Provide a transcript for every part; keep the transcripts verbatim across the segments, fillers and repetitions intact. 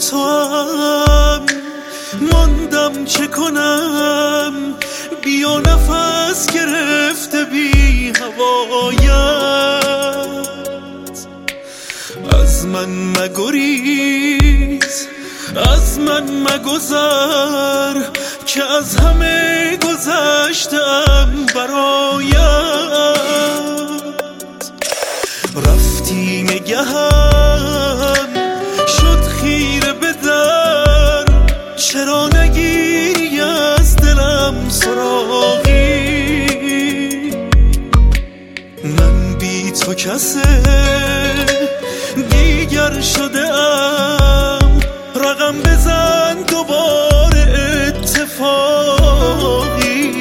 تو هم ماندم، چه کنم بیا نفس گرفته بی هوایت. از من مگریز، از من مگذر که از همه گذشتم برایت. رفتی نگهم شد خیره به در، چرا نگیری از دلم سراغی؟ من بی تو کسه دیگر شده ام، رقم بزن دوباره اتفاقی.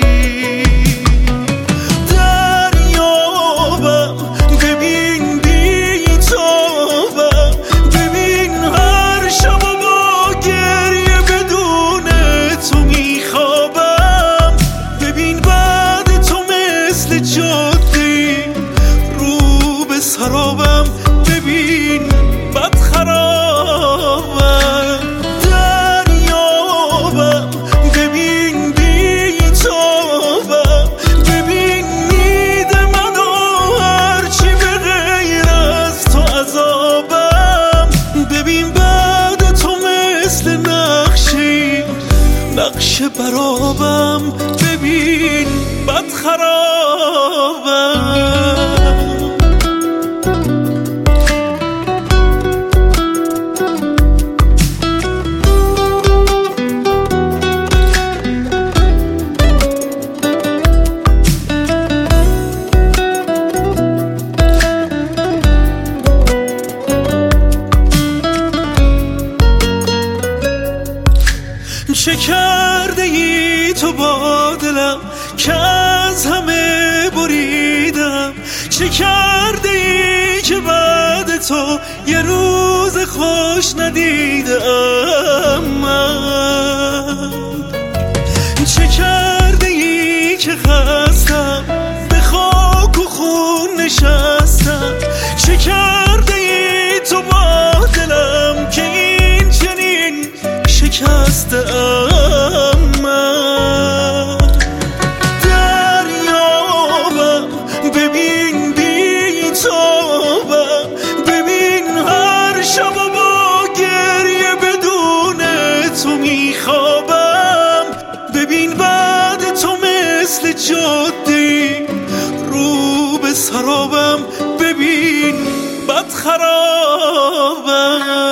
دریابم ببین بی تابم، ببین هر شب و با گریه بدون تو میخوابم. ببین بعد تو مثل جادی رو به سرابم، ببین بد خرابم. دریابم ببین بی تابم، ببین نید منو هرچی به غیر از تو عذابم. ببین بعد تو مثل نقشی نقش برابم، ببین بد خرابم. چه کرده ای تو با دلم که از همه بریدم؟ چه کرده ای که بعد تو یه روز خوش ندیدم من؟ چه کرده ای که خستم به خاک و خون نشستم؟ چه کرده ای تو با دلم که این چنین شکستم من؟ دریابم ببین بی تابم، ببین هر شب و با گریه بدون تو میخوابم. ببین بعد تو مثل جادی رو به سرابم، ببین بد خرابم.